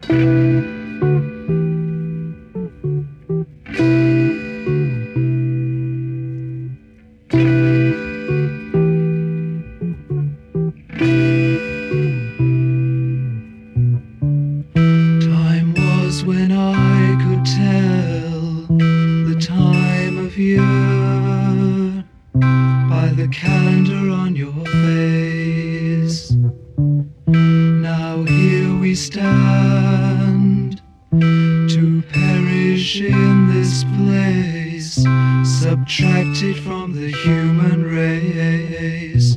Time was when I could tell the time of year by the calendar on your face. Now here we stand to perish in this place, subtracted from the human race.